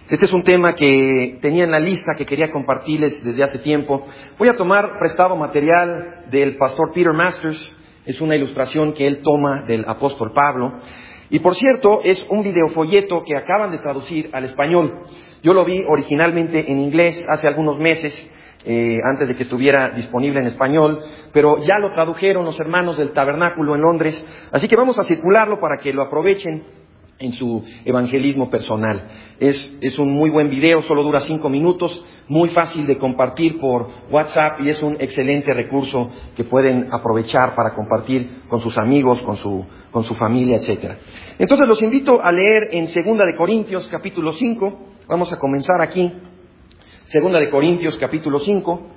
Este es un tema que tenía en la lista que quería compartirles desde hace tiempo. Voy a tomar prestado material del pastor Peter Masters. Es una ilustración que él toma del apóstol Pablo. Y por cierto, es un videofolleto que acaban de traducir al español. Yo lo vi originalmente en inglés hace algunos meses, antes de que estuviera disponible en español, pero ya lo tradujeron los hermanos del Tabernáculo en Londres. Así que vamos a circularlo para que lo aprovechen en su evangelismo personal. Es un muy buen video, solo dura 5 minutos, muy fácil de compartir por WhatsApp y es un excelente recurso que pueden aprovechar para compartir con sus amigos, con su familia, etcétera. Entonces los invito a leer en 2 de Corintios capítulo 5, vamos a comenzar aquí, 2 de Corintios capítulo 5,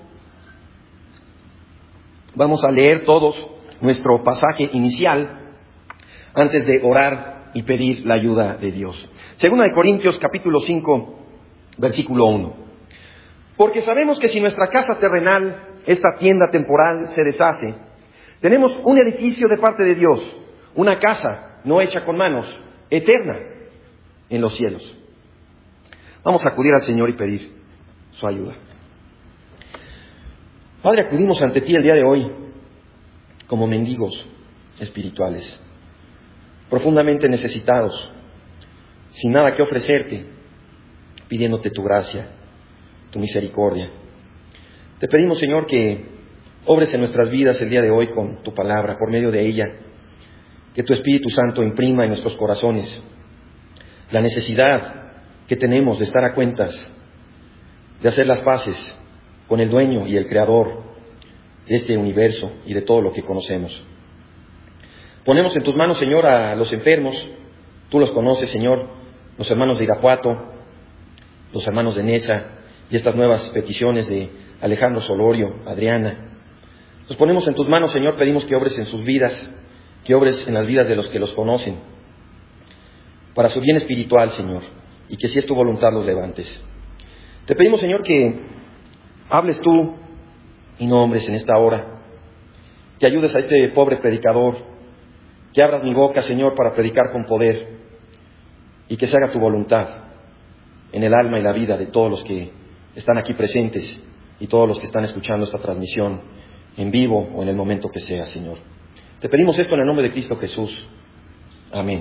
vamos a leer todos nuestro pasaje inicial antes de orar y pedir la ayuda de Dios. 2 de Corintios capítulo 5, versículo 1. Porque sabemos que si nuestra casa terrenal, esta tienda temporal, se deshace, tenemos un edificio de parte de Dios, una casa no hecha con manos, eterna en los cielos. Vamos a acudir al Señor y pedir su ayuda. Padre, acudimos ante ti el día de hoy como mendigos espirituales, profundamente necesitados, sin nada que ofrecerte, pidiéndote tu gracia, tu misericordia. Te pedimos, Señor, que obres en nuestras vidas el día de hoy con tu palabra, por medio de ella, que tu Espíritu Santo imprima en nuestros corazones la necesidad que tenemos de estar a cuentas, de hacer las paces con el dueño y el creador de este universo y de todo lo que conocemos. Ponemos en tus manos, Señor, a los enfermos. Tú los conoces, Señor, los hermanos de Irapuato, los hermanos de Nesa y estas nuevas peticiones de Alejandro Solorio, Adriana. Los ponemos en tus manos, Señor, pedimos que obres en sus vidas, que obres en las vidas de los que los conocen, para su bien espiritual, Señor, y que si es tu voluntad los levantes. Te pedimos, Señor, que hables tú y no hombres en esta hora, que ayudes a este pobre predicador, que abras mi boca, Señor, para predicar con poder y que se haga tu voluntad en el alma y la vida de todos los que están aquí presentes y todos los que están escuchando esta transmisión en vivo o en el momento que sea, Señor. Te pedimos esto en el nombre de Cristo Jesús. Amén.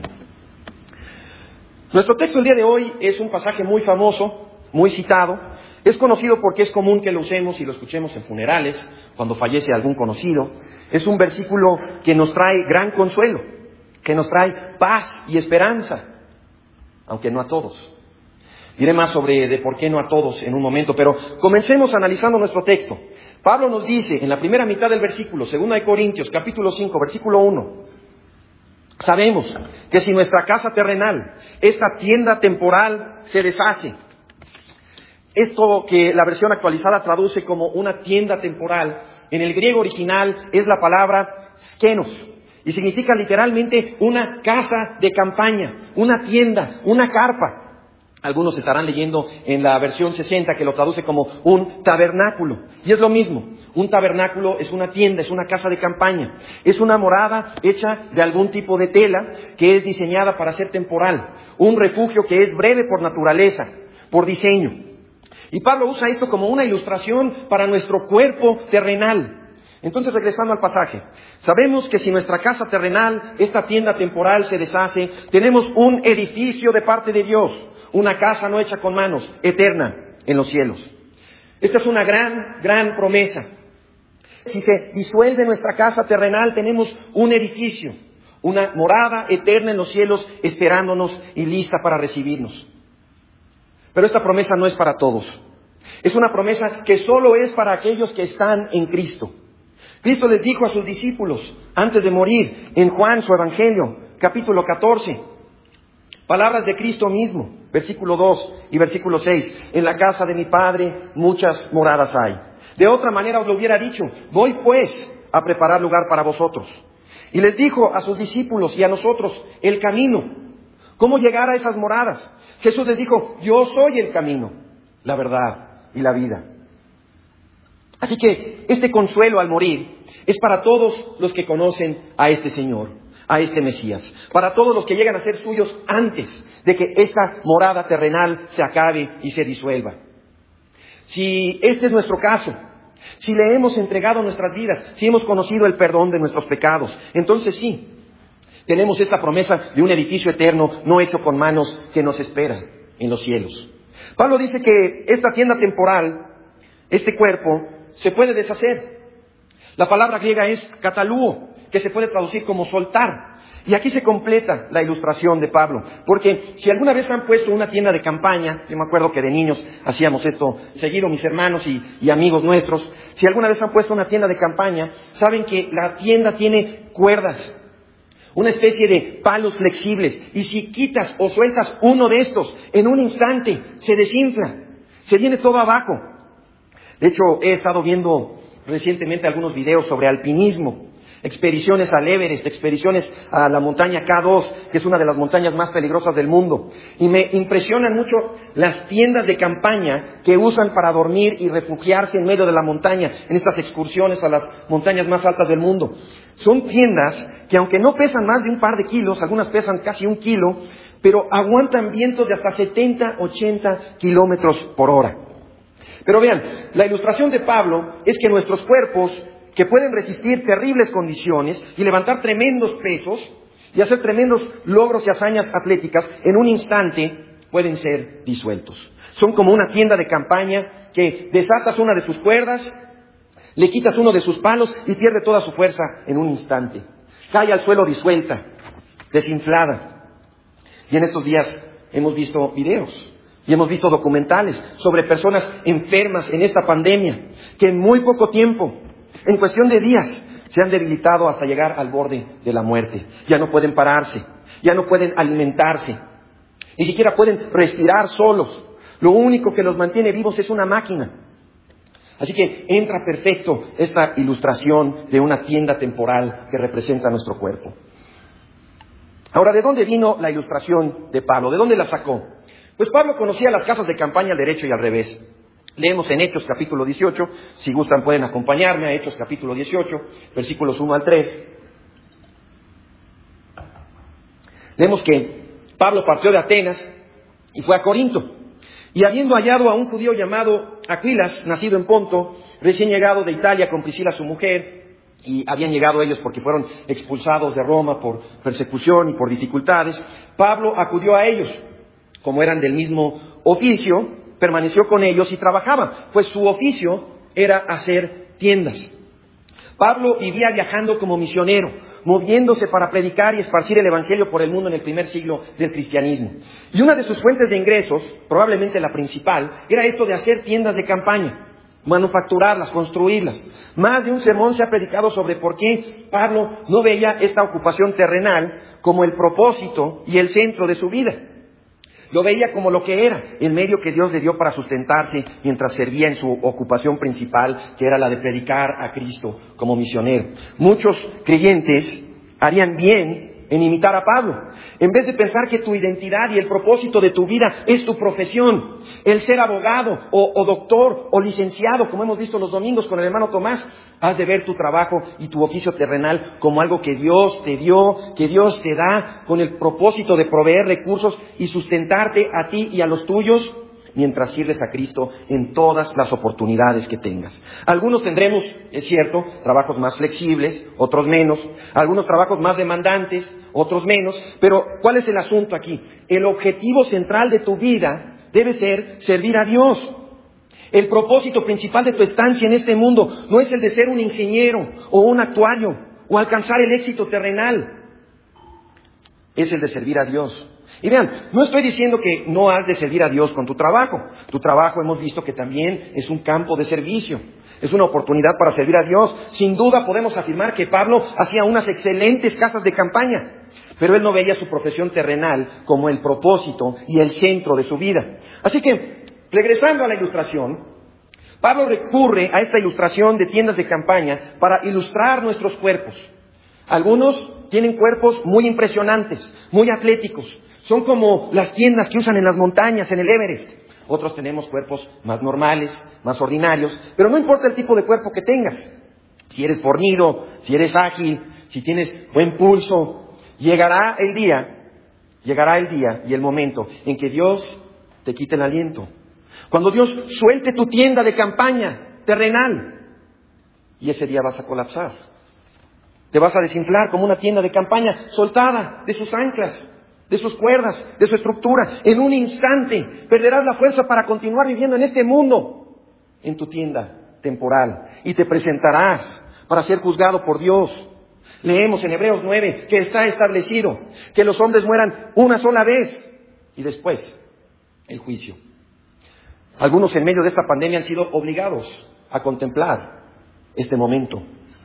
Nuestro texto el día de hoy es un pasaje muy famoso, muy citado. Es conocido porque es común que lo usemos y lo escuchemos en funerales, cuando fallece algún conocido. Es un versículo que nos trae gran consuelo, que nos trae paz y esperanza, aunque no a todos. Diré más sobre de por qué no a todos en un momento, pero comencemos analizando nuestro texto. Pablo nos dice en la primera mitad del versículo, 2 de Corintios, capítulo 5, versículo 1, sabemos que si nuestra casa terrenal, esta tienda temporal, se deshace. Esto que la versión actualizada traduce como una tienda temporal, en el griego original es la palabra skenos y significa literalmente una casa de campaña, una tienda, una carpa. Algunos estarán leyendo en la versión 60 que lo traduce como un tabernáculo. Y es lo mismo, un tabernáculo es una tienda, es una casa de campaña. Es una morada hecha de algún tipo de tela que es diseñada para ser temporal. Un refugio que es breve por naturaleza, por diseño. Y Pablo usa esto como una ilustración para nuestro cuerpo terrenal. Entonces, regresando al pasaje, sabemos que si nuestra casa terrenal, esta tienda temporal, se deshace, tenemos un edificio de parte de Dios, una casa no hecha con manos, eterna en los cielos. Esta es una gran promesa. Si se disuelve nuestra casa terrenal, tenemos un edificio, una morada eterna en los cielos, esperándonos y lista para recibirnos. Pero esta promesa no es para todos. Es una promesa que solo es para aquellos que están en Cristo. Cristo les dijo a sus discípulos antes de morir en Juan, su Evangelio, capítulo 14. Palabras de Cristo mismo, versículo 2 y versículo 6. En la casa de mi Padre muchas moradas hay. De otra manera os lo hubiera dicho, voy pues a preparar lugar para vosotros. Y les dijo a sus discípulos y a nosotros el camino. ¿Cómo llegar a esas moradas? Jesús les dijo, yo soy el camino, la verdad y la vida. Así que este consuelo al morir es para todos los que conocen a este Señor. a este Mesías, para todos los que llegan a ser suyos antes de que esta morada terrenal se acabe y se disuelva. Si este es nuestro caso, si le hemos entregado nuestras vidas, si hemos conocido el perdón de nuestros pecados, entonces sí, tenemos esta promesa de un edificio eterno no hecho con manos que nos espera en los cielos. Pablo dice que esta tienda temporal, este cuerpo, se puede deshacer. La palabra griega es katalúo, que se puede traducir como soltar. Y aquí se completa la ilustración de Pablo, porque si alguna vez han puesto una tienda de campaña, yo me acuerdo que de niños hacíamos esto seguido, mis hermanos y amigos nuestros, si alguna vez han puesto una tienda de campaña, saben que la tienda tiene cuerdas, una especie de palos flexibles, y si quitas o sueltas uno de estos, en un instante se desinfla, se viene todo abajo. De hecho, he estado viendo recientemente algunos videos sobre alpinismo, expediciones al Everest, expediciones a la montaña K2, que es una de las montañas más peligrosas del mundo. Y me impresionan mucho las tiendas de campaña que usan para dormir y refugiarse en medio de la montaña, en estas excursiones a las montañas más altas del mundo. Son tiendas que, aunque no pesan más de un par de kilos, algunas pesan casi 1 kilo, pero aguantan vientos de hasta 70, 80 kilómetros por hora. Pero vean, la ilustración de Pablo es que nuestros cuerpos, que pueden resistir terribles condiciones y levantar tremendos pesos y hacer tremendos logros y hazañas atléticas, en un instante pueden ser disueltos. Son como una tienda de campaña que desatas una de sus cuerdas, le quitas uno de sus palos y pierde toda su fuerza en un instante. Cae al suelo disuelta, desinflada. Y en estos días hemos visto videos y hemos visto documentales sobre personas enfermas en esta pandemia, que en muy poco tiempo, en cuestión de días, se han debilitado hasta llegar al borde de la muerte. Ya no pueden pararse, ya no pueden alimentarse, ni siquiera pueden respirar solos. Lo único que los mantiene vivos es una máquina. Así que entra perfecto esta ilustración de una tienda temporal que representa nuestro cuerpo. Ahora, ¿de dónde vino la ilustración de Pablo? ¿De dónde la sacó? Pues Pablo conocía las casas de campaña al derecho y al revés. Leemos en Hechos capítulo 18, si gustan pueden acompañarme a Hechos capítulo 18, versículos 1 al 3. Leemos que Pablo partió de Atenas y fue a Corinto. Y habiendo hallado a un judío llamado Aquilas, nacido en Ponto, recién llegado de Italia con Priscila su mujer, y habían llegado ellos porque fueron expulsados de Roma por persecución y por dificultades, Pablo acudió a ellos. Como eran del mismo oficio, permaneció con ellos y trabajaba, pues su oficio era hacer tiendas. Pablo vivía viajando como misionero, moviéndose para predicar y esparcir el evangelio por el mundo en el primer siglo del cristianismo. Y una de sus fuentes de ingresos, probablemente la principal, era esto de hacer tiendas de campaña, manufacturarlas, construirlas. Más de un sermón se ha predicado sobre por qué Pablo no veía esta ocupación terrenal como el propósito y el centro de su vida. Lo veía como lo que era, el medio que Dios le dio para sustentarse mientras servía en su ocupación principal, que era la de predicar a Cristo como misionero. Muchos creyentes harían bien en imitar a Pablo. En vez de pensar que tu identidad y el propósito de tu vida es tu profesión, el ser abogado o doctor o licenciado, como hemos visto los domingos con el hermano Tomás, has de ver tu trabajo y tu oficio terrenal como algo que Dios te dio, que Dios te da, con el propósito de proveer recursos y sustentarte a ti y a los tuyos, mientras sirves a Cristo en todas las oportunidades que tengas. Algunos tendremos, es cierto, trabajos más flexibles, otros menos, algunos trabajos más demandantes, otros menos, pero ¿cuál es el asunto aquí? El objetivo central de tu vida debe ser servir a Dios. El propósito principal de tu estancia en este mundo no es el de ser un ingeniero o un actuario o alcanzar el éxito terrenal, es el de servir a Dios. Y vean, no estoy diciendo que no has de servir a Dios con tu trabajo. Tu trabajo hemos visto que también es un campo de servicio. Es una oportunidad para servir a Dios. Sin duda podemos afirmar que Pablo hacía unas excelentes casas de campaña, pero él no veía su profesión terrenal como el propósito y el centro de su vida. Así que, regresando a la ilustración, Pablo recurre a esta ilustración de tiendas de campaña para ilustrar nuestros cuerpos. Algunos tienen cuerpos muy impresionantes, muy atléticos. Son como las tiendas que usan en las montañas, en el Everest. Otros tenemos cuerpos más normales, más ordinarios, pero no importa el tipo de cuerpo que tengas. Si eres fornido, si eres ágil, si tienes buen pulso, llegará el día y el momento en que Dios te quite el aliento. Cuando Dios suelte tu tienda de campaña terrenal, y ese día vas a colapsar. Te vas a desinflar como una tienda de campaña soltada de sus anclas, de sus cuerdas, de su estructura. En un instante perderás la fuerza para continuar viviendo en este mundo, en tu tienda temporal, y te presentarás para ser juzgado por Dios. Leemos en Hebreos 9 que está establecido que los hombres mueran una sola vez y después el juicio. Algunos en medio de esta pandemia han sido obligados a contemplar este momento.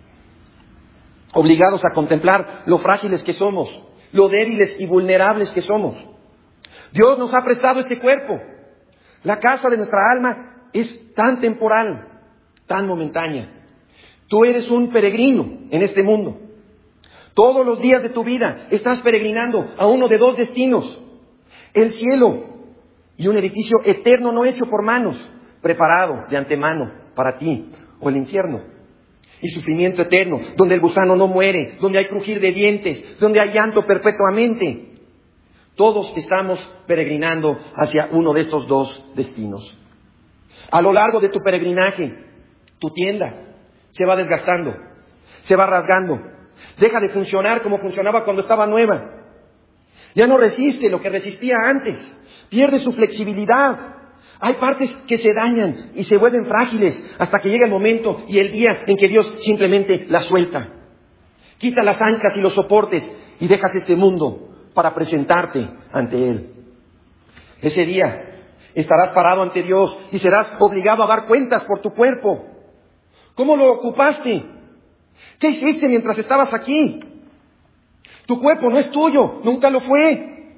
Obligados a contemplar lo frágiles que somos, lo débiles y vulnerables que somos. Dios nos ha prestado este cuerpo. La casa de nuestra alma es tan temporal, tan momentánea. Tú eres un peregrino en este mundo. Todos los días de tu vida estás peregrinando a uno de dos destinos: el cielo y un edificio eterno no hecho por manos, preparado de antemano para ti, o el infierno y sufrimiento eterno, donde el gusano no muere, donde hay crujir de dientes, donde hay llanto perpetuamente. Todos estamos peregrinando hacia uno de estos dos destinos. A lo largo de tu peregrinaje, tu tienda se va desgastando, se va rasgando, deja de funcionar como funcionaba cuando estaba nueva. Ya no resiste lo que resistía antes, pierde su flexibilidad. Hay partes que se dañan y se vuelven frágiles hasta que llega el momento y el día en que Dios simplemente las suelta. Quita las anclas y los soportes y dejas este mundo para presentarte ante Él. Ese día estarás parado ante Dios y serás obligado a dar cuentas por tu cuerpo. ¿Cómo lo ocupaste? ¿Qué hiciste mientras estabas aquí? Tu cuerpo no es tuyo, nunca lo fue.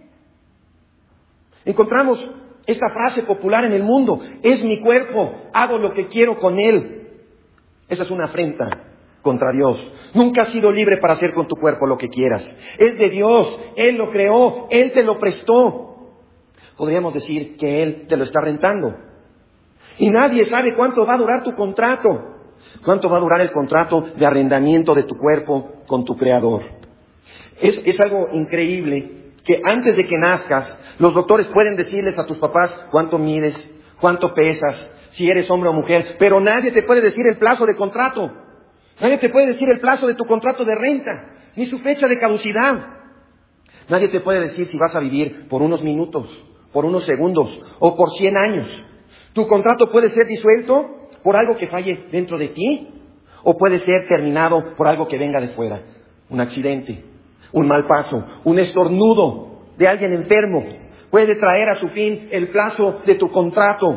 Encontramos esta frase popular en el mundo: es mi cuerpo, hago lo que quiero con él. Esa es una afrenta contra Dios. Nunca has sido libre para hacer con tu cuerpo lo que quieras. Es de Dios, Él lo creó, Él te lo prestó. Podríamos decir que Él te lo está rentando. Y nadie sabe cuánto va a durar tu contrato. Cuánto va a durar el contrato de arrendamiento de tu cuerpo con tu Creador. Es algo increíble que antes de que nazcas, los doctores pueden decirles a tus papás cuánto mides, cuánto pesas, si eres hombre o mujer, pero nadie te puede decir el plazo de contrato. Nadie te puede decir el plazo de tu contrato de renta, ni su fecha de caducidad. Nadie te puede decir si vas a vivir por unos minutos, por unos segundos o por 100 años. Tu contrato puede ser disuelto por algo que falle dentro de ti, o puede ser terminado por algo que venga de fuera. Un accidente, un mal paso, un estornudo de alguien enfermo puede traer a su fin el plazo de tu contrato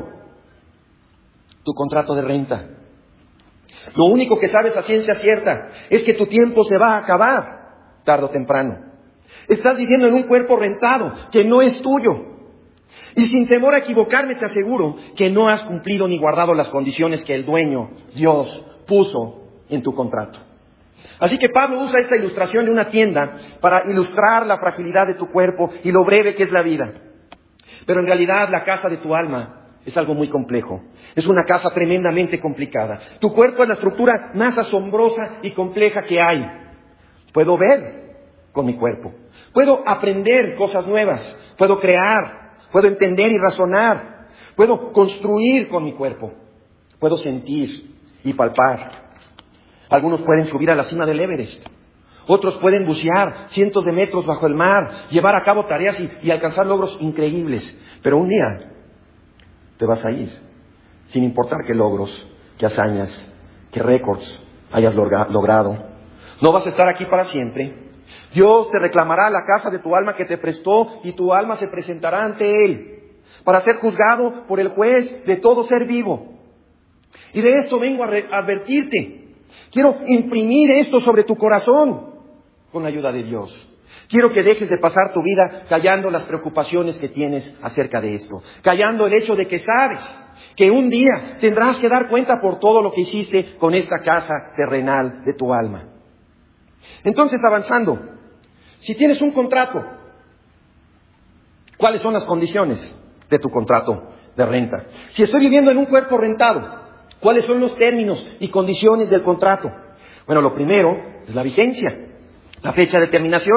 de renta. Lo único que sabes a ciencia cierta es que tu tiempo se va a acabar tarde o temprano. Estás viviendo en un cuerpo rentado que no es tuyo. Y sin temor a equivocarme te aseguro que no has cumplido ni guardado las condiciones que el dueño, Dios, puso en tu contrato. Así que Pablo usa esta ilustración de una tienda para ilustrar la fragilidad de tu cuerpo y lo breve que es la vida. Pero en realidad la casa de tu alma es algo muy complejo. Es una casa tremendamente complicada. Tu cuerpo es la estructura más asombrosa y compleja que hay. Puedo ver con mi cuerpo. Puedo aprender cosas nuevas. Puedo crear. Puedo entender y razonar. Puedo construir con mi cuerpo. Puedo sentir y palpar. Algunos pueden subir a la cima del Everest. Otros pueden bucear cientos de metros bajo el mar, llevar a cabo tareas y alcanzar logros increíbles. Pero un día te vas a ir, sin importar qué logros, qué hazañas, qué récords hayas logrado. No vas a estar aquí para siempre. Dios te reclamará la casa de tu alma que te prestó y tu alma se presentará ante Él para ser juzgado por el juez de todo ser vivo. Y de esto vengo a advertirte. Quiero imprimir esto sobre tu corazón con la ayuda de Dios. Quiero que dejes de pasar tu vida callando las preocupaciones que tienes acerca de esto. Callando el hecho de que sabes que un día tendrás que dar cuenta por todo lo que hiciste con esta casa terrenal de tu alma. Entonces, avanzando, si tienes un contrato, ¿cuáles son las condiciones de tu contrato de renta? Si estoy viviendo en un cuerpo rentado, ¿cuáles son los términos y condiciones del contrato? Bueno, lo primero es la vigencia, la fecha de terminación.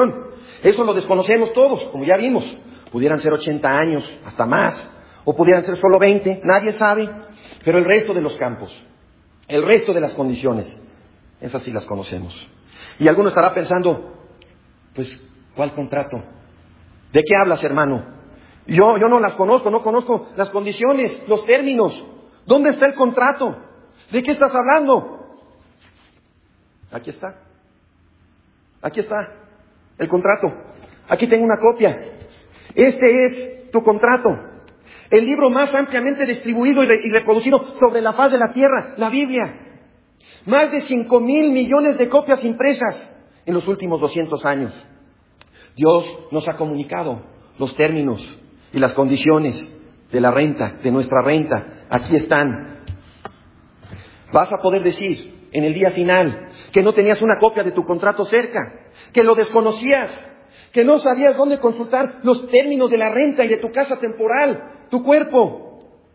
Eso lo desconocemos todos, como ya vimos. Pudieran ser 80 años, hasta más, o pudieran ser solo 20, nadie sabe. Pero el resto de los campos, el resto de las condiciones, esas sí las conocemos. Y alguno estará pensando, pues, ¿cuál contrato? ¿De qué hablas, hermano? Yo no las conozco, no conozco las condiciones, los términos. ¿Dónde está el contrato? ¿De qué estás hablando? Aquí está. Aquí está el contrato. Aquí tengo una copia. Este es tu contrato. El libro más ampliamente distribuido y reproducido sobre la faz de la tierra, la Biblia. Más de 5,000 millones de copias impresas en los últimos 200 años. Dios nos ha comunicado los términos y las condiciones de la renta, de nuestra renta. Aquí están. Vas a poder decir en el día final que no tenías una copia de tu contrato cerca, que lo desconocías, que no sabías dónde consultar los términos de la renta y de tu casa temporal, tu cuerpo.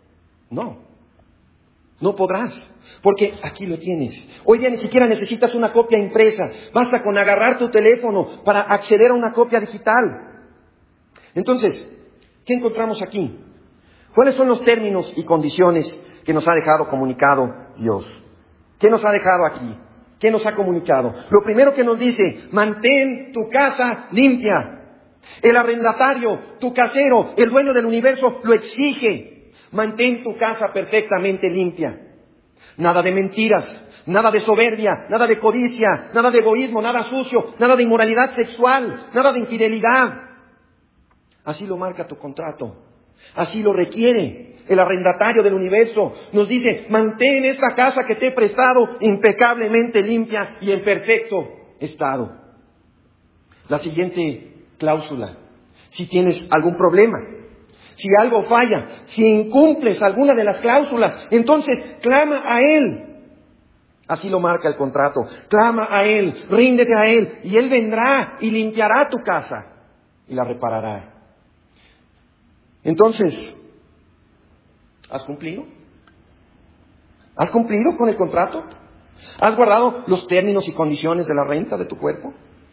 No podrás, porque aquí lo tienes. Hoy día ni siquiera necesitas una copia impresa, basta con agarrar tu teléfono para acceder a una copia digital. Entonces, ¿qué encontramos aquí? ¿Cuáles son los términos y condiciones que nos ha dejado comunicado Dios? ¿Qué nos ha dejado aquí? ¿Qué nos ha comunicado? Lo primero que nos dice, mantén tu casa limpia. El arrendatario, tu casero, el dueño del universo lo exige. Mantén tu casa perfectamente limpia. Nada de mentiras, nada de soberbia, nada de codicia, nada de egoísmo, nada sucio, nada de inmoralidad sexual, nada de infidelidad. Así lo marca tu contrato. Así lo requiere el arrendatario del universo. Nos dice, mantén esta casa que te he prestado impecablemente limpia y en perfecto estado. La siguiente cláusula, si tienes algún problema, si algo falla, si incumples alguna de las cláusulas, entonces clama a Él. Así lo marca el contrato. Clama a Él, ríndete a Él, y Él vendrá y limpiará tu casa y la reparará. Entonces, ¿has cumplido? ¿Has cumplido con el contrato? ¿Has guardado los términos y condiciones de la renta de tu cuerpo?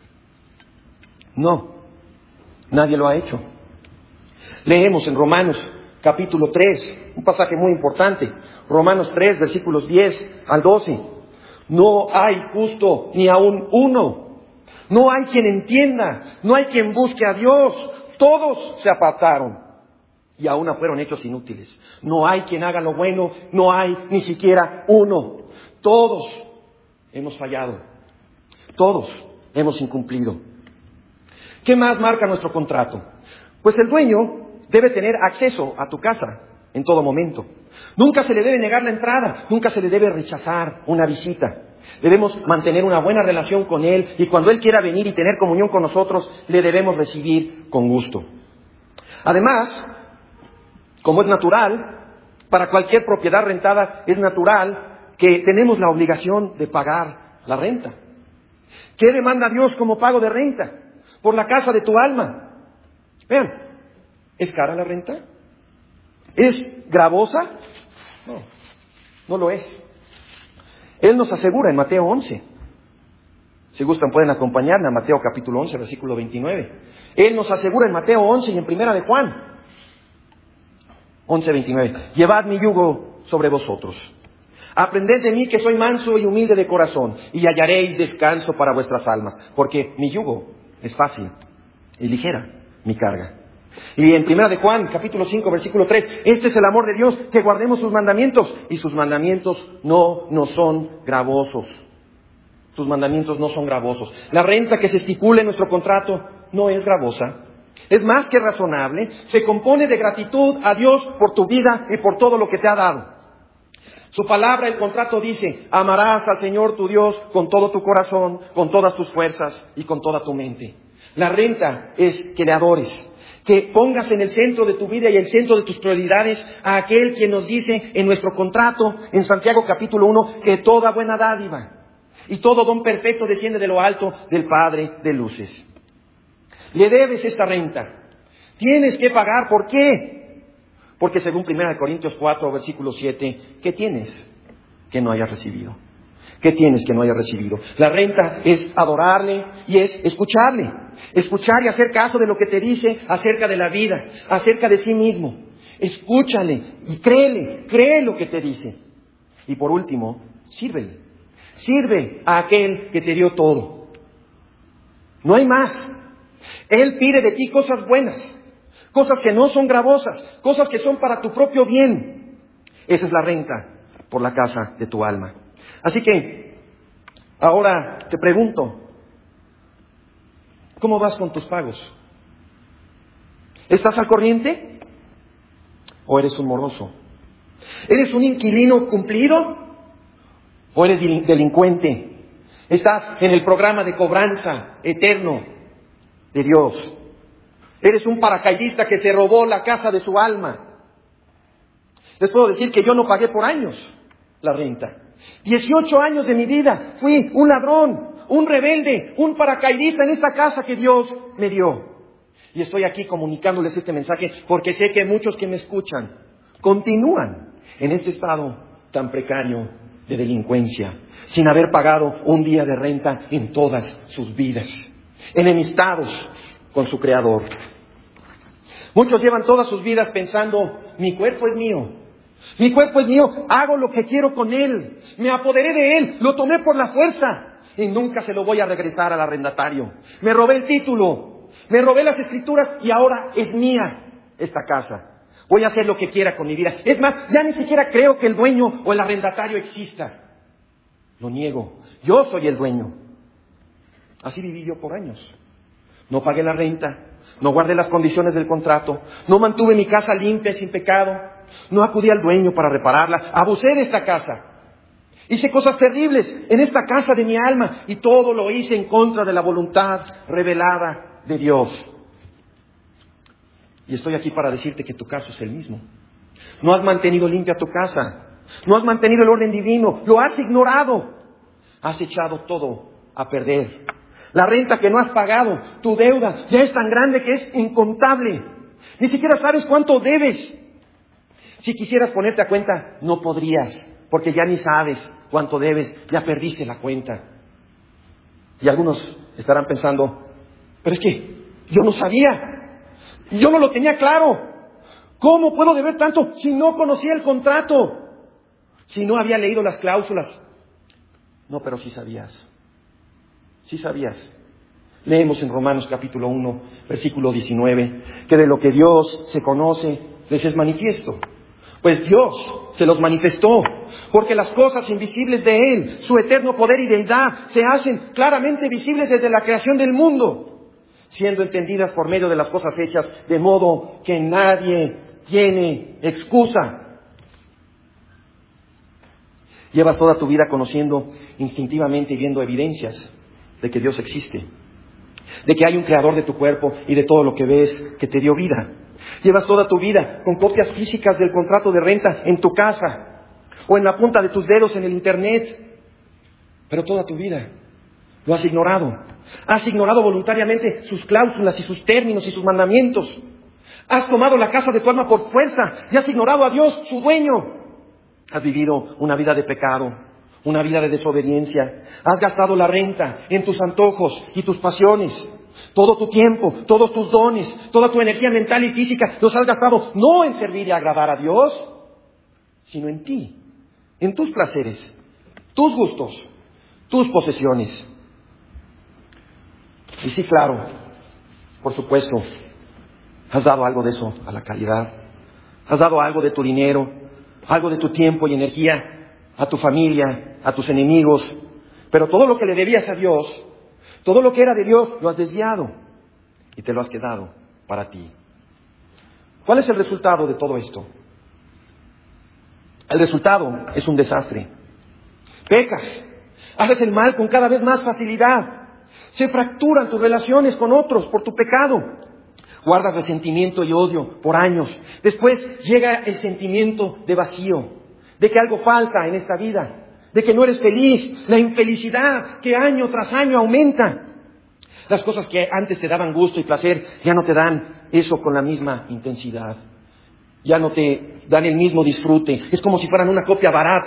No, nadie lo ha hecho. Leemos en Romanos capítulo 3, un pasaje muy importante. Romanos 3, versículos 10 al 12. No hay justo ni aun uno. No hay quien entienda, no hay quien busque a Dios. Todos se apartaron y a una fueron hechos inútiles. No hay quien haga lo bueno, no hay ni siquiera uno. Todos hemos fallado. Todos hemos incumplido. ¿Qué más marca nuestro contrato? Pues el dueño debe tener acceso a tu casa en todo momento. Nunca se le debe negar la entrada, nunca se le debe rechazar una visita. Debemos mantener una buena relación con Él y cuando Él quiera venir y tener comunión con nosotros, le debemos recibir con gusto. Además, como es natural, para cualquier propiedad rentada es natural que tenemos la obligación de pagar la renta. ¿Qué demanda Dios como pago de renta? Por la casa de tu alma. Vean, ¿es cara la renta? ¿Es gravosa? No lo es. Él nos asegura en Mateo 11. Si gustan pueden acompañarme a Mateo capítulo 11, versículo 29. Él nos asegura en Mateo 11 y en Primera de Juan 11:29. Llevad mi yugo sobre vosotros. Aprended de mí que soy manso y humilde de corazón y hallaréis descanso para vuestras almas, porque mi yugo es fácil y ligera mi carga. Y en Primera de Juan, capítulo 5, versículo 3, este es el amor de Dios, que guardemos sus mandamientos, y sus mandamientos no nos son gravosos. Sus mandamientos no son gravosos. La renta que se estipula en nuestro contrato no es gravosa. Es más que razonable, se compone de gratitud a Dios por tu vida y por todo lo que te ha dado. Su palabra, el contrato dice, amarás al Señor tu Dios con todo tu corazón, con todas tus fuerzas y con toda tu mente. La renta es que le adores, que pongas en el centro de tu vida y el centro de tus prioridades a aquel quien nos dice en nuestro contrato, en Santiago capítulo 1, que toda buena dádiva y todo don perfecto desciende de lo alto del Padre de luces. Le debes esta renta. Tienes que pagar. ¿Por qué? Porque según 1 Corintios 4, versículo 7, ¿qué tienes que no hayas recibido? ¿Qué tienes que no hayas recibido? La renta es adorarle y es escucharle. Escuchar y hacer caso de lo que te dice acerca de la vida, acerca de sí mismo. Escúchale y cree lo que te dice. Y por último, sírvele. Sirve a aquel que te dio todo. No hay más. Él pide de ti cosas buenas, cosas que no son gravosas, cosas que son para tu propio bien. Esa es la renta por la casa de tu alma. Así que, ahora te pregunto, ¿cómo vas con tus pagos? ¿Estás al corriente? ¿O eres un moroso? ¿Eres un inquilino cumplido? ¿O eres delincuente? ¿Estás en el programa de cobranza eterno de Dios? ¿Eres un paracaidista que se robó la casa de su alma? Les puedo decir que yo no pagué por años la renta. 18 años de mi vida fui un ladrón, un rebelde, un paracaidista en esta casa que Dios me dio. Y estoy aquí comunicándoles este mensaje porque sé que muchos que me escuchan continúan en este estado tan precario de delincuencia, sin haber pagado un día de renta en todas sus vidas, enemistados con su Creador. Muchos llevan todas sus vidas pensando, mi cuerpo es mío. Mi cuerpo es mío, hago lo que quiero con él, me apoderé de él, lo tomé por la fuerza y nunca se lo voy a regresar al arrendatario. Me robé el título, me robé las escrituras y ahora es mía esta casa. Voy a hacer lo que quiera con mi vida. Es más, ya ni siquiera creo que el dueño o el arrendatario exista. Lo niego, yo soy el dueño. Así viví yo por años. No pagué la renta, no guardé las condiciones del contrato, no mantuve mi casa limpia y sin pecado. No acudí al dueño para repararla, abusé de esta casa. Hice cosas terribles en esta casa de mi alma y todo lo hice en contra de la voluntad revelada de Dios. Y estoy aquí para decirte que tu caso es el mismo. No has mantenido limpia tu casa, no has mantenido el orden divino, lo has ignorado. Has echado todo a perder. La renta que no has pagado, tu deuda ya es tan grande que es incontable. Ni siquiera sabes cuánto debes. Si quisieras ponerte a cuenta, no podrías, porque ya ni sabes cuánto debes, ya perdiste la cuenta. Y algunos estarán pensando, pero es que yo no sabía, yo no lo tenía claro. ¿Cómo puedo deber tanto si no conocía el contrato? Si no había leído las cláusulas. No, pero sí sabías. Sí sabías. Leemos en Romanos capítulo 1, versículo 19, que de lo que Dios se conoce, les es manifiesto. Pues Dios se los manifestó, porque las cosas invisibles de Él, su eterno poder y deidad, se hacen claramente visibles desde la creación del mundo, siendo entendidas por medio de las cosas hechas, de modo que nadie tiene excusa. Llevas toda tu vida conociendo instintivamente y viendo evidencias de que Dios existe, de que hay un creador de tu cuerpo y de todo lo que ves que te dio vida. Llevas toda tu vida con copias físicas del contrato de renta en tu casa o en la punta de tus dedos en el internet, pero toda tu vida lo has ignorado. Has ignorado voluntariamente sus cláusulas y sus términos y sus mandamientos. Has tomado la casa de tu alma por fuerza y has ignorado a Dios, su dueño. Has vivido una vida de pecado, una vida de desobediencia. Has gastado la renta en tus antojos y tus pasiones. Todo tu tiempo, todos tus dones, toda tu energía mental y física los has gastado no en servir y agradar a Dios, sino en ti, en tus placeres, tus gustos, tus posesiones. Y sí, claro, por supuesto, has dado algo de eso a la caridad. Has dado algo de tu dinero, algo de tu tiempo y energía a tu familia, a tus enemigos. Pero todo lo que le debías a Dios, todo lo que era de Dios, lo has desviado y te lo has quedado para ti. ¿Cuál es el resultado de todo esto? El resultado es un desastre. Pecas, haces el mal con cada vez más facilidad. Se fracturan tus relaciones con otros por tu pecado. Guardas resentimiento y odio por años. Después llega el sentimiento de vacío, de que algo falta en esta vida, de que no eres feliz, la infelicidad que año tras año aumenta. Las cosas que antes te daban gusto y placer ya no te dan eso con la misma intensidad. Ya no te dan el mismo disfrute. Es como si fueran una copia barata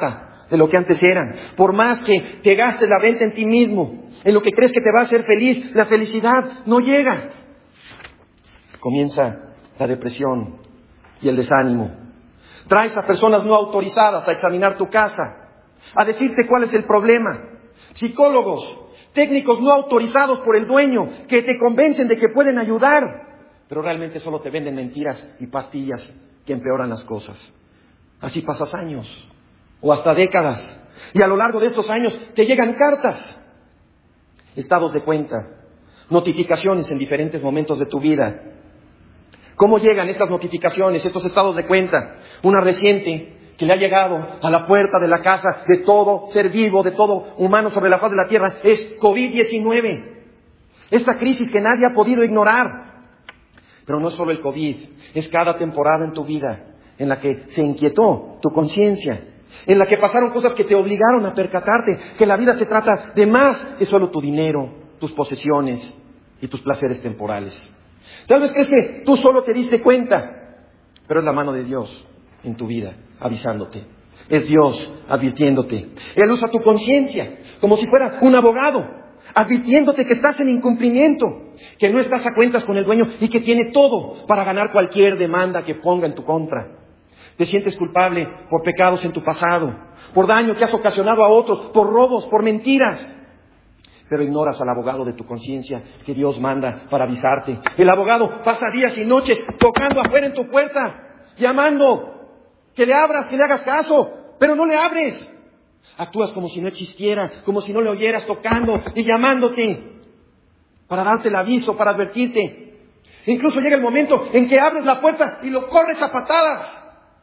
de lo que antes eran. Por más que te gastes la renta en ti mismo, en lo que crees que te va a hacer feliz, la felicidad no llega. Comienza la depresión y el desánimo. Traes a personas no autorizadas a examinar tu casa, a decirte cuál es el problema. Psicólogos, técnicos no autorizados por el dueño, que te convencen de que pueden ayudar, pero realmente solo te venden mentiras y pastillas que empeoran las cosas. Así pasas años, o hasta décadas, y a lo largo de estos años te llegan cartas, estados de cuenta, notificaciones en diferentes momentos de tu vida. ¿Cómo llegan estas notificaciones, estos estados de cuenta? Una reciente que le ha llegado a la puerta de la casa de todo ser vivo, de todo humano sobre la faz de la tierra, es COVID-19. Esta crisis que nadie ha podido ignorar. Pero no es solo el COVID, es cada temporada en tu vida en la que se inquietó tu conciencia, en la que pasaron cosas que te obligaron a percatarte que la vida se trata de más que solo tu dinero, tus posesiones y tus placeres temporales. Tal vez crees que tú solo te diste cuenta, pero es la mano de Dios en tu vida avisándote. Es Dios advirtiéndote. Él usa tu conciencia como si fuera un abogado, advirtiéndote que estás en incumplimiento, que no estás a cuentas con el dueño y que tiene todo para ganar cualquier demanda que ponga en tu contra. Te sientes culpable por pecados en tu pasado, por daño que has ocasionado a otros, por robos, por mentiras. Pero ignoras al abogado de tu conciencia que Dios manda para avisarte. El abogado pasa días y noches tocando afuera en tu puerta, llamando, que le abras, que le hagas caso, pero no le abres. Actúas como si no existiera, como si no le oyeras tocando y llamándote para darte el aviso, para advertirte. Incluso llega el momento en que abres la puerta y lo corres a patadas.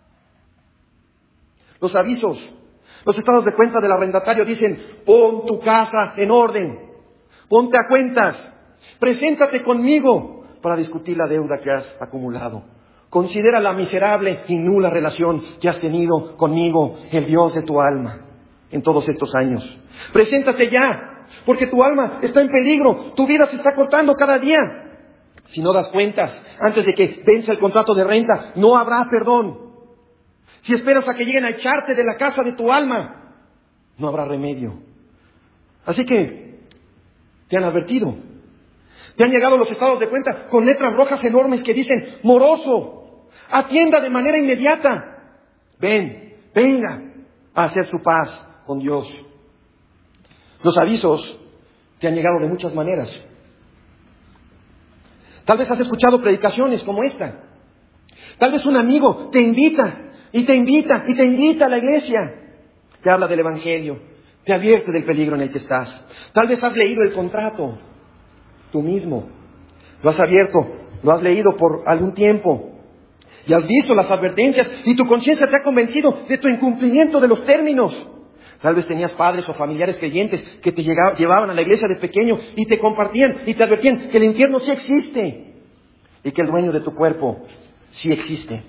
Los avisos, los estados de cuenta del arrendatario dicen: pon tu casa en orden, ponte a cuentas, preséntate conmigo para discutir la deuda que has acumulado. Considera la miserable y nula relación que has tenido conmigo, el Dios de tu alma, en todos estos años. Preséntate ya, porque tu alma está en peligro, tu vida se está cortando cada día. Si no das cuentas antes de que venza el contrato de renta, no habrá perdón. Si esperas a que lleguen a echarte de la casa de tu alma, no habrá remedio. Así que te han advertido. Te han llegado los estados de cuenta con letras rojas enormes que dicen: moroso, atienda de manera inmediata. Venga a hacer su paz con Dios. Los avisos te han llegado de muchas maneras. Tal vez has escuchado predicaciones como esta. Tal vez un amigo te invita a la iglesia. Te habla del evangelio, te advierte del peligro en el que estás. Tal vez has leído el contrato tú mismo. Lo has abierto, lo has leído por algún tiempo y has visto las advertencias y tu conciencia te ha convencido de tu incumplimiento de los términos. Tal vez tenías padres o familiares creyentes que te llevaban a la iglesia de pequeño y te compartían y te advertían que el infierno sí existe y que el dueño de tu cuerpo sí existe.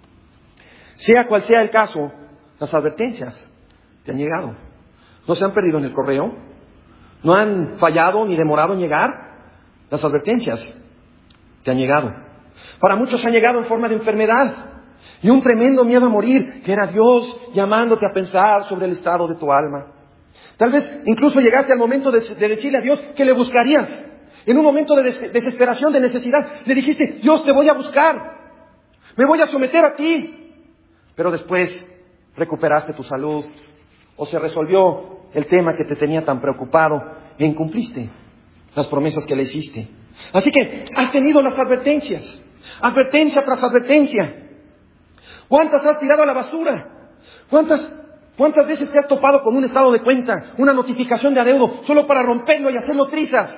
Sea cual sea el caso, las advertencias te han llegado. ¿No se han perdido en el correo? ¿No han fallado ni demorado en llegar? Las advertencias te han llegado. Para muchos han llegado en forma de enfermedad y un tremendo miedo a morir, que era Dios llamándote a pensar sobre el estado de tu alma. Tal vez incluso llegaste al momento de decirle a Dios que le buscarías. En un momento de desesperación, de necesidad, le dijiste: Dios, te voy a buscar, me voy a someter a ti. Pero después recuperaste tu salud o se resolvió el tema que te tenía tan preocupado e incumpliste las promesas que le hiciste. Así que has tenido las advertencias, advertencia tras advertencia. ¿Cuántas has tirado a la basura? ¿Cuántas veces te has topado con un estado de cuenta, una notificación de adeudo, solo para romperlo y hacerlo trizas?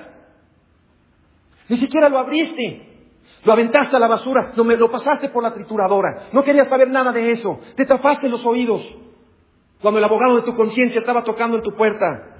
Ni siquiera lo abriste. Lo aventaste a la basura, lo pasaste por la trituradora. No querías saber nada de eso. Te tapaste los oídos cuando el abogado de tu conciencia estaba tocando en tu puerta.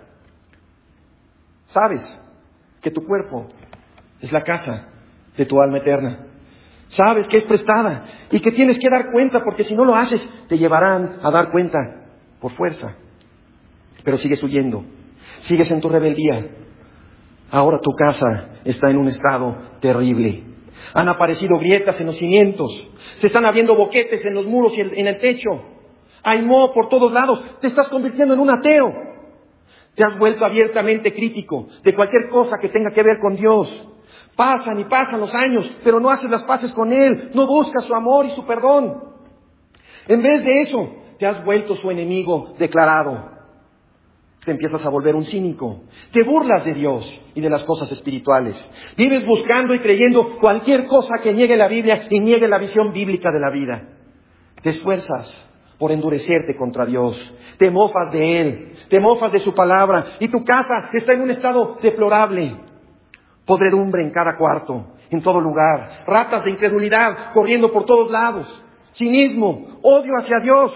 Sabes que tu cuerpo es la casa de tu alma eterna. Sabes que es prestada y que tienes que dar cuenta, porque si no lo haces, te llevarán a dar cuenta por fuerza. Pero sigues huyendo, sigues en tu rebeldía. Ahora tu casa está en un estado terrible. Han aparecido grietas en los cimientos, se están abriendo boquetes en los muros y en el techo. Hay moho por todos lados. Te estás convirtiendo en un ateo. Te has vuelto abiertamente crítico de cualquier cosa que tenga que ver con Dios. Pasan y pasan los años, pero no haces las paces con Él. No buscas su amor y su perdón. En vez de eso, te has vuelto su enemigo declarado. Te empiezas a volver un cínico. Te burlas de Dios y de las cosas espirituales. Vives buscando y creyendo cualquier cosa que niegue la Biblia y niegue la visión bíblica de la vida. Te esfuerzas por endurecerte contra Dios. Te mofas de Él. Te mofas de su palabra. Y tu casa está en un estado deplorable. Podredumbre en cada cuarto, en todo lugar. Ratas de incredulidad corriendo por todos lados. Cinismo, odio hacia Dios.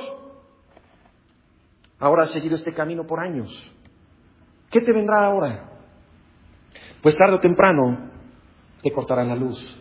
Ahora has seguido este camino por años. ¿Qué te vendrá ahora? Pues tarde o temprano te cortarán la luz.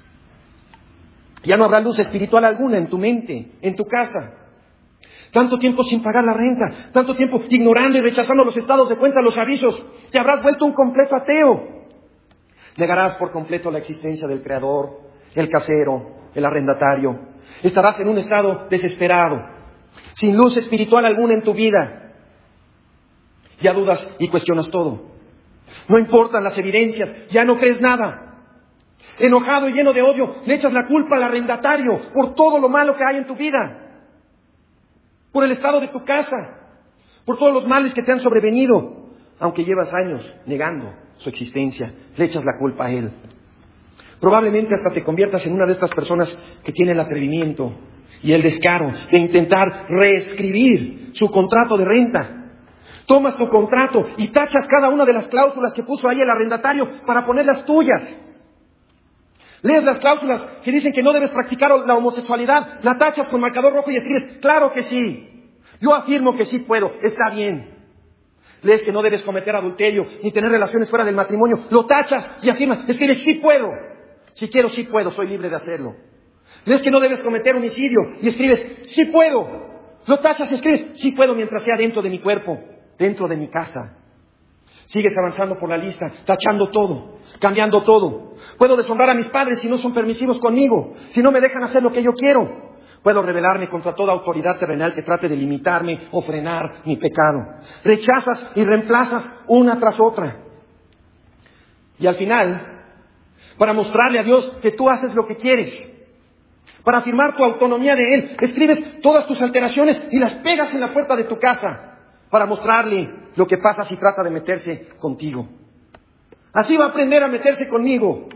Ya no habrá luz espiritual alguna en tu mente, en tu casa. Tanto tiempo sin pagar la renta, tanto tiempo ignorando y rechazando los estados de cuenta, los avisos. Te habrás vuelto un completo ateo. Negarás por completo la existencia del Creador, el casero, el arrendatario. Estarás en un estado desesperado, sin luz espiritual alguna en tu vida. Ya dudas y cuestionas todo. No importan las evidencias, ya no crees nada. Enojado y lleno de odio, le echas la culpa al arrendatario por todo lo malo que hay en tu vida. Por el estado de tu casa, por todos los males que te han sobrevenido. Aunque llevas años negando su existencia, le echas la culpa a Él. Probablemente hasta te conviertas en una de estas personas que tiene el atrevimiento y el descaro de intentar reescribir su contrato de renta. Tomas tu contrato y tachas cada una de las cláusulas que puso ahí el arrendatario para ponerlas tuyas. Lees las cláusulas que dicen que no debes practicar la homosexualidad, la tachas con marcador rojo y escribes, claro que sí. Yo afirmo que sí puedo, está bien. Lees que no debes cometer adulterio ni tener relaciones fuera del matrimonio, lo tachas y afirmas, escribes, sí puedo. Si quiero, sí puedo, soy libre de hacerlo. Lees que no debes cometer homicidio y escribes, sí puedo. Lo tachas y escribes, sí puedo mientras sea dentro de mi cuerpo, dentro de mi casa. Sigues avanzando por la lista, tachando todo, cambiando todo. Puedo deshonrar a mis padres si no son permisivos conmigo, si no me dejan hacer lo que yo quiero. Puedo rebelarme contra toda autoridad terrenal que trate de limitarme o frenar mi pecado. Rechazas y reemplazas una tras otra. Y al final, para mostrarle a Dios que tú haces lo que quieres, para afirmar tu autonomía de Él, escribes todas tus alteraciones y las pegas en la puerta de tu casa, para mostrarle lo que pasa si trata de meterse contigo. Así va a aprender a meterse conmigo.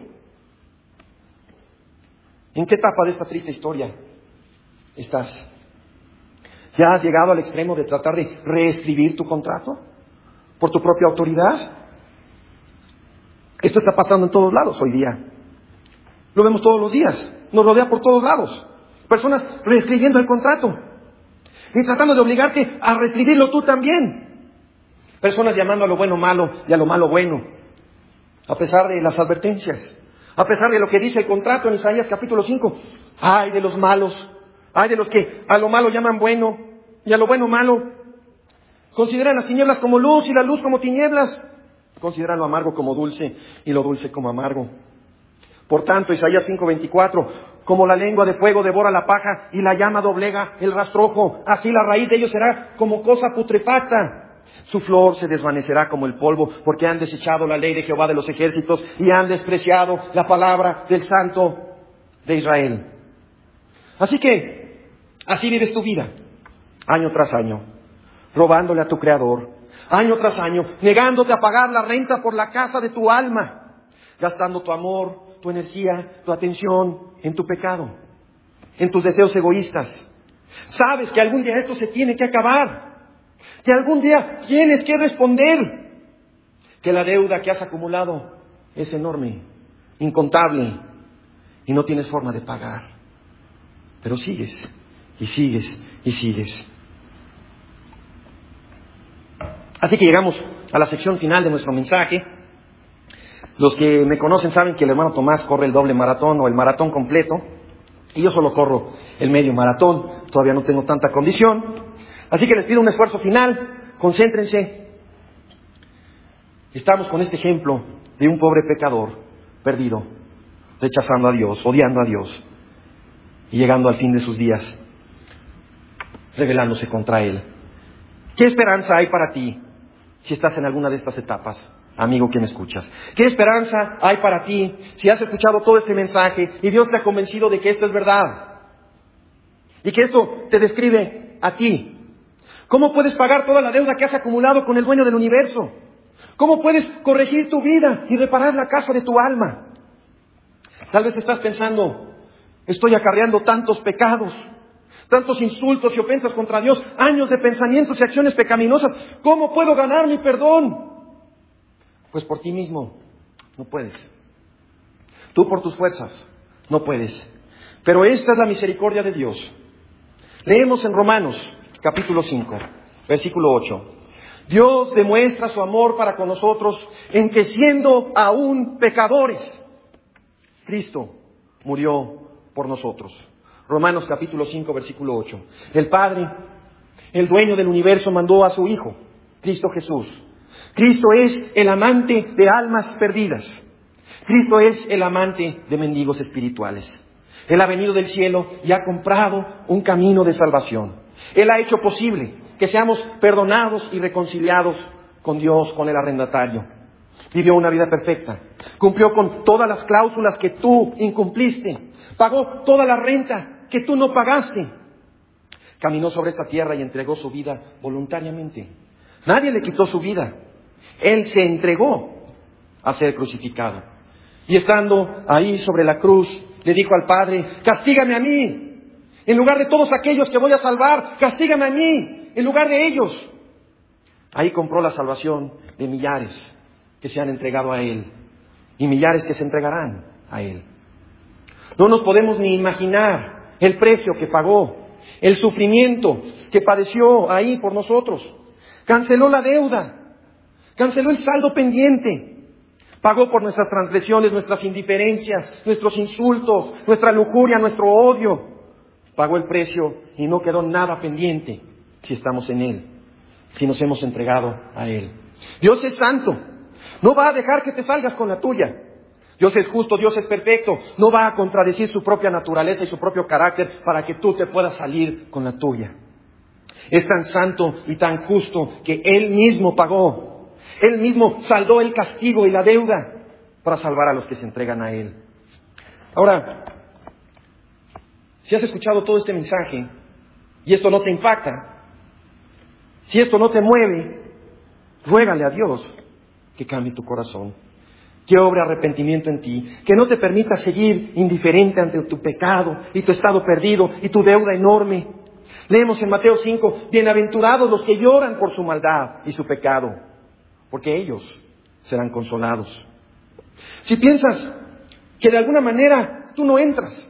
¿En qué etapa de esta triste historia estás? ¿Ya has llegado al extremo de tratar de reescribir tu contrato por tu propia autoridad? Esto está pasando en todos lados hoy día. Lo vemos todos los días. Nos rodea por todos lados. Personas reescribiendo el contrato y tratando de obligarte a reescribirlo tú también. Personas llamando a lo bueno malo y a lo malo bueno, a pesar de las advertencias, a pesar de lo que dice el contrato en Isaías capítulo 5. Ay de los malos, ay de los que a lo malo llaman bueno y a lo bueno malo. Consideran las tinieblas como luz y la luz como tinieblas. Consideran lo amargo como dulce y lo dulce como amargo. Por tanto, Isaías 5:24, como la lengua de fuego devora la paja y la llama doblega el rastrojo, así la raíz de ellos será como cosa putrefacta. Su flor se desvanecerá como el polvo, porque han desechado la ley de Jehová de los ejércitos y han despreciado la palabra del Santo de Israel. Así que, así vives tu vida, año tras año, robándole a tu Creador, año tras año, negándote a pagar la renta por la casa de tu alma, gastando tu amor, tu energía, tu atención en tu pecado, en tus deseos egoístas. Sabes que algún día esto se tiene que acabar, que algún día tienes que responder, que la deuda que has acumulado es enorme, incontable, y no tienes forma de pagar. Pero sigues, y sigues, y sigues. Así que llegamos a la sección final de nuestro mensaje. Los que me conocen saben que el hermano Tomás corre el doble maratón o el maratón completo, y yo solo corro el medio maratón, todavía no tengo tanta condición. Así que les pido un esfuerzo final, concéntrense. Estamos con este ejemplo de un pobre pecador perdido, rechazando a Dios, odiando a Dios y llegando al fin de sus días. rebelándose contra Él. ¿Qué esperanza hay para ti si estás en alguna de estas etapas, amigo que me escuchas? ¿Qué esperanza hay para ti si has escuchado todo este mensaje y Dios te ha convencido de que esto es verdad? Y que esto te describe a ti. ¿Cómo puedes pagar toda la deuda que has acumulado con el dueño del universo? ¿Cómo puedes corregir tu vida y reparar la casa de tu alma? Tal vez estás pensando, estoy acarreando tantos pecados, tantos insultos y ofensas contra Dios, años de pensamientos y acciones pecaminosas. ¿Cómo puedo ganar mi perdón? Pues por ti mismo no puedes. Tú por tus fuerzas no puedes. Pero esta es la misericordia de Dios. Leemos en Romanos capítulo 5, versículo 8. Dios demuestra su amor para con nosotros en que siendo aún pecadores, Cristo murió por nosotros. Romanos capítulo 5, versículo 8. El Padre, el dueño del universo, mandó a su Hijo, Cristo Jesús. Cristo es el amante de almas perdidas. Cristo es el amante de mendigos espirituales. Él ha venido del cielo y ha comprado un camino de salvación. Él ha hecho posible que seamos perdonados y reconciliados con Dios, con el arrendatario. Vivió una vida perfecta. Cumplió con todas las cláusulas que tú incumpliste. Pagó toda la renta que tú no pagaste. Caminó sobre esta tierra y entregó su vida voluntariamente. Nadie le quitó su vida. Él se entregó a ser crucificado. Y estando ahí sobre la cruz, le dijo al Padre, castígame a mí. En lugar de todos aquellos que voy a salvar, castígame a mí, en lugar de ellos. Ahí compró la salvación de millares que se han entregado a Él y millares que se entregarán a Él. No nos podemos ni imaginar el precio que pagó, el sufrimiento que padeció ahí por nosotros. Canceló la deuda, canceló el saldo pendiente. Pagó por nuestras transgresiones, nuestras indiferencias, nuestros insultos, nuestra lujuria, nuestro odio. Pagó el precio y no quedó nada pendiente si estamos en Él, si nos hemos entregado a Él. Dios es santo, no va a dejar que te salgas con la tuya. Dios es justo, Dios es perfecto, no va a contradecir su propia naturaleza y su propio carácter para que tú te puedas salir con la tuya. Es tan santo y tan justo que Él mismo pagó. Él mismo saldó el castigo y la deuda para salvar a los que se entregan a Él. Ahora, si has escuchado todo este mensaje y esto no te impacta, si esto no te mueve, ruégale a Dios que cambie tu corazón, que obre arrepentimiento en ti, que no te permita seguir indiferente ante tu pecado y tu estado perdido y tu deuda enorme. Leemos en Mateo 5, bienaventurados los que lloran por su maldad y su pecado, porque ellos serán consolados. Si piensas que de alguna manera tú no entras,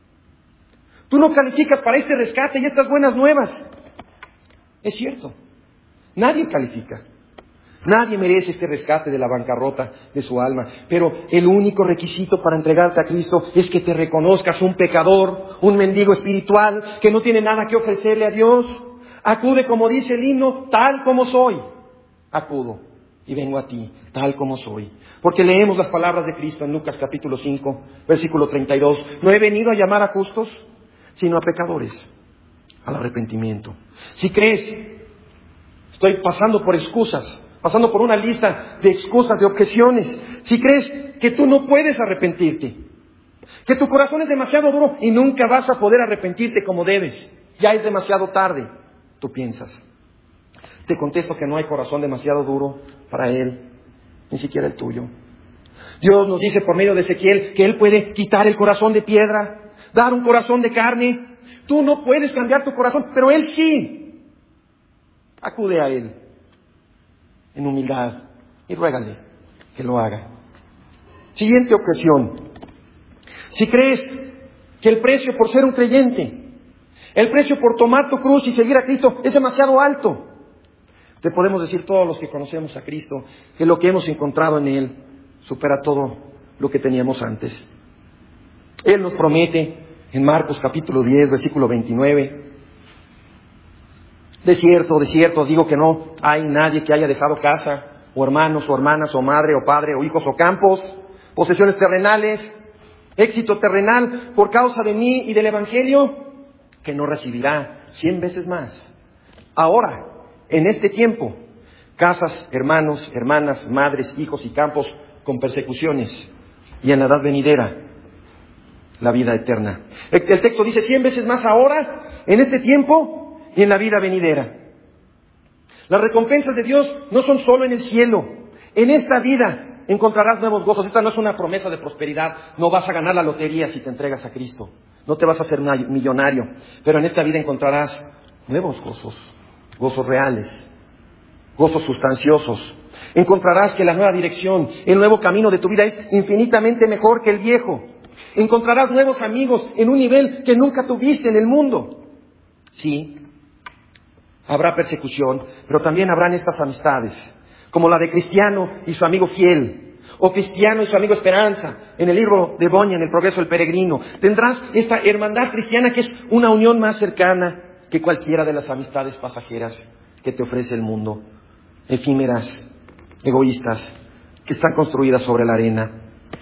tú no calificas para este rescate y estas buenas nuevas, es cierto, nadie califica. Nadie merece este rescate de la bancarrota de su alma. Pero el único requisito para entregarte a Cristo es que te reconozcas un pecador, un mendigo espiritual que no tiene nada que ofrecerle a Dios. Acude, como dice el himno, tal como soy. Acudo y vengo a ti, tal como soy. Porque leemos las palabras de Cristo en Lucas capítulo 5, versículo 32. No he venido a llamar a justos, sino a pecadores, al arrepentimiento. Si crees, estoy pasando por excusas, pasando por una lista de excusas, de objeciones. Si crees que tú no puedes arrepentirte, que tu corazón es demasiado duro y nunca vas a poder arrepentirte como debes, ya es demasiado tarde, tú piensas. Te contesto que no hay corazón demasiado duro para Él, ni siquiera el tuyo. Dios nos dice por medio de Ezequiel que Él puede quitar el corazón de piedra, dar un corazón de carne. Tú no puedes cambiar tu corazón, pero Él sí. Acude a Él en humildad y ruégale que lo haga. Siguiente objeción. Si crees que el precio por ser un creyente, el precio por tomar tu cruz y seguir a Cristo es demasiado alto, te podemos decir todos los que conocemos a Cristo que lo que hemos encontrado en Él supera todo lo que teníamos antes. Él nos promete en Marcos capítulo 10, versículo 29, de cierto, os digo que no hay nadie que haya dejado casa, o hermanos, o hermanas, o madre, o padre, o hijos, o campos, posesiones terrenales, éxito terrenal, por causa de mí y del Evangelio, que no recibirá 100 veces más. Ahora, en este tiempo, casas, hermanos, hermanas, madres, hijos y campos con persecuciones, y en la edad venidera, la vida eterna. El texto dice 100 veces más ahora, en este tiempo y en la vida venidera. Las recompensas de Dios no son solo en el cielo. En esta vida encontrarás nuevos gozos. Esta no es una promesa de prosperidad. No vas a ganar la lotería si te entregas a Cristo. No te vas a hacer millonario. Pero en esta vida encontrarás nuevos gozos. Gozos reales. Gozos sustanciosos. Encontrarás que la nueva dirección, el nuevo camino de tu vida es infinitamente mejor que el viejo. Encontrarás nuevos amigos en un nivel que nunca tuviste en el mundo. Sí, habrá persecución, pero también habrán estas amistades, como la de Cristiano y su amigo fiel, o Cristiano y su amigo Esperanza, en el libro de Boña, en el Progreso del Peregrino. Tendrás esta hermandad cristiana que es una unión más cercana que cualquiera de las amistades pasajeras que te ofrece el mundo, efímeras, egoístas, que están construidas sobre la arena.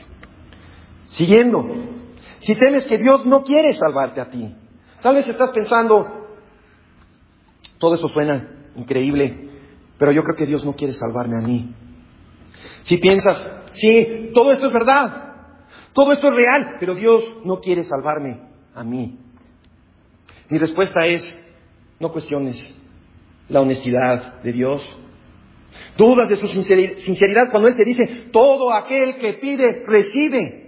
Siguiendo, si temes que Dios no quiere salvarte a ti, tal vez estás pensando, todo eso suena increíble, pero yo creo que Dios no quiere salvarme a mí. Si piensas, sí, todo esto es verdad, todo esto es real, pero Dios no quiere salvarme a mí. Mi respuesta es, no cuestiones la honestidad de Dios. Dudas de su sinceridad cuando Él te dice, todo aquel que pide, recibe.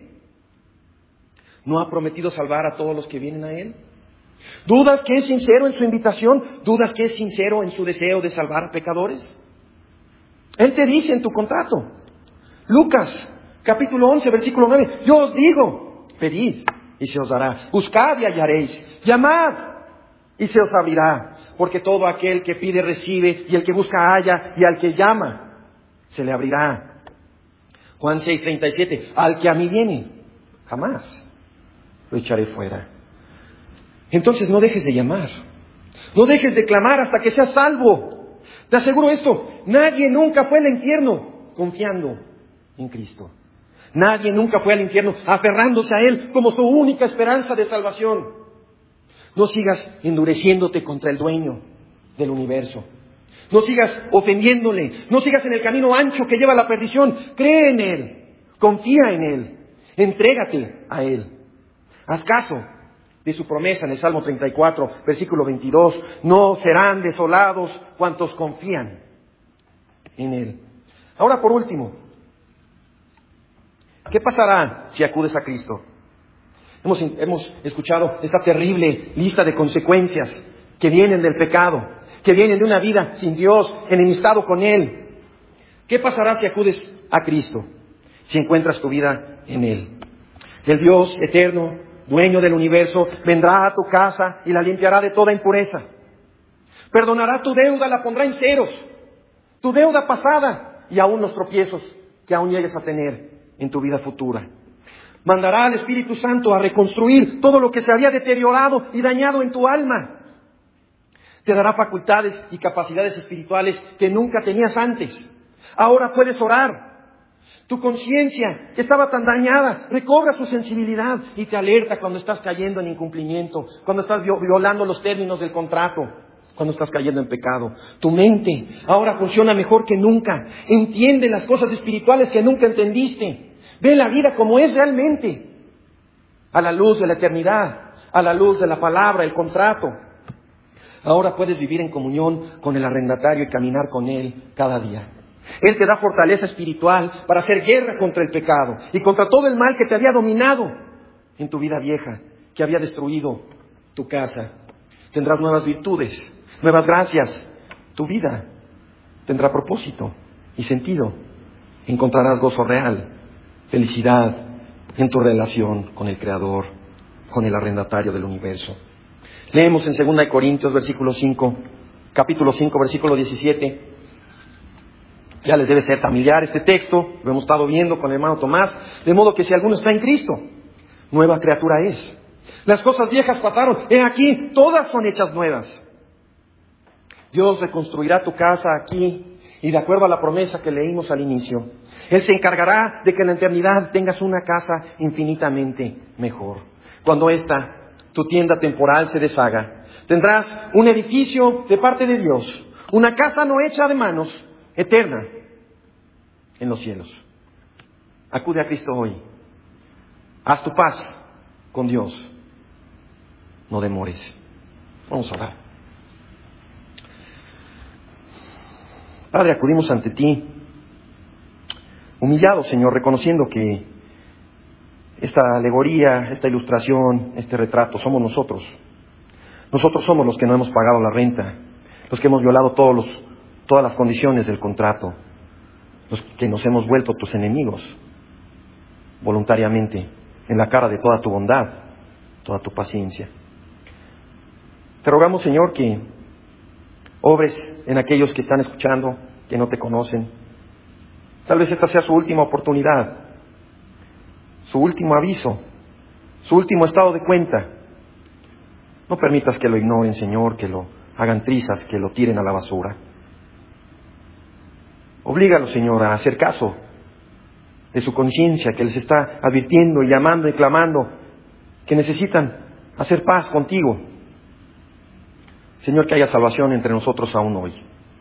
¿No ha prometido salvar a todos los que vienen a Él? ¿Dudas que es sincero en su invitación? ¿Dudas que es sincero en su deseo de salvar a pecadores? Él te dice en tu contrato, Lucas, capítulo 11, versículo 9, yo os digo, pedid y se os dará, buscad y hallaréis, llamad y se os abrirá, porque todo aquel que pide recibe, y el que busca halla, y al que llama se le abrirá. Juan 6:37, al que a mí viene, jamás lo echaré fuera. Entonces no dejes de llamar, no dejes de clamar hasta que seas salvo. Te aseguro esto, nadie nunca fue al infierno confiando en Cristo. Nadie nunca fue al infierno aferrándose a Él como su única esperanza de salvación. No sigas endureciéndote contra el dueño del universo. No sigas ofendiéndole. No sigas en el camino ancho que lleva a la perdición. Cree en Él. Confía en Él. Entrégate a Él. Haz caso de su promesa en el Salmo 34, versículo 22. No serán desolados cuantos confían en Él. Ahora, por último, ¿qué pasará si acudes a Cristo? Hemos escuchado esta terrible lista de consecuencias que vienen del pecado, que vienen de una vida sin Dios, enemistado con Él. ¿Qué pasará si acudes a Cristo? Si encuentras tu vida en Él. El Dios eterno, dueño del universo, vendrá a tu casa y la limpiará de toda impureza. Perdonará tu deuda, la pondrá en ceros. Tu deuda pasada y aún los tropiezos que aún llegues a tener en tu vida futura. Mandará al Espíritu Santo a reconstruir todo lo que se había deteriorado y dañado en tu alma. Te dará facultades y capacidades espirituales que nunca tenías antes. Ahora puedes orar. Tu conciencia, que estaba tan dañada, recobra su sensibilidad y te alerta cuando estás cayendo en incumplimiento, cuando estás violando los términos del contrato, cuando estás cayendo en pecado. Tu mente ahora funciona mejor que nunca. Entiende las cosas espirituales que nunca entendiste. Ve la vida como es realmente, a la luz de la eternidad, a la luz de la palabra, el contrato. Ahora puedes vivir en comunión con el arrendatario y caminar con Él cada día. Él te da fortaleza espiritual para hacer guerra contra el pecado y contra todo el mal que te había dominado en tu vida vieja, que había destruido tu casa. Tendrás nuevas virtudes, nuevas gracias. Tu vida tendrá propósito y sentido. Encontrarás gozo real, felicidad en tu relación con el Creador, con el arrendatario del universo. Leemos en 2 Corintios capítulo 5, versículo 17. Ya les debe ser familiar este texto, lo hemos estado viendo con el hermano Tomás. De modo que si alguno está en Cristo, nueva criatura es. Las cosas viejas pasaron, he aquí, todas son hechas nuevas. Dios reconstruirá tu casa aquí y de acuerdo a la promesa que leímos al inicio, Él se encargará de que en la eternidad tengas una casa infinitamente mejor. Cuando tu tienda temporal se deshaga Tendrás un edificio de parte de Dios, una casa no hecha de manos, eterna en los cielos. Acude a Cristo hoy. Haz tu paz con Dios. No demores. Vamos a orar. Padre, acudimos ante ti, humillados, Señor, reconociendo que esta alegoría, esta ilustración, este retrato, somos nosotros. Nosotros somos los que no hemos pagado la renta, los que hemos violado todas las condiciones del contrato, los que nos hemos vuelto tus enemigos voluntariamente, en la cara de toda tu bondad, toda tu paciencia. Te rogamos, Señor, que obres en aquellos que están escuchando, que no te conocen. Tal vez esta sea su última oportunidad, su último aviso, su último estado de cuenta. No permitas que lo ignoren, Señor, que lo hagan trizas, que lo tiren a la basura. Oblígalos, Señor, a hacer caso de su conciencia, que les está advirtiendo y llamando y clamando, que necesitan hacer paz contigo. Señor, que haya salvación entre nosotros aún hoy.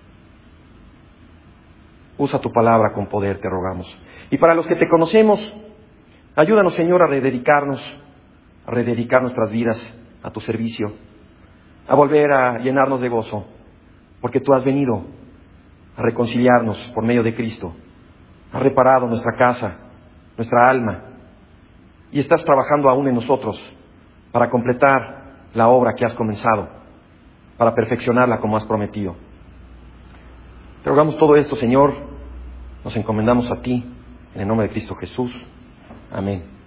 Usa tu palabra con poder, te rogamos. Y para los que te conocemos, ayúdanos, Señor, a rededicar nuestras vidas a tu servicio, a volver a llenarnos de gozo, porque tú has venido a reconciliarnos por medio de Cristo, has reparado nuestra casa, nuestra alma, y estás trabajando aún en nosotros para completar la obra que has comenzado, para perfeccionarla como has prometido. Te rogamos todo esto, Señor, nos encomendamos a ti, en el nombre de Cristo Jesús. Amén.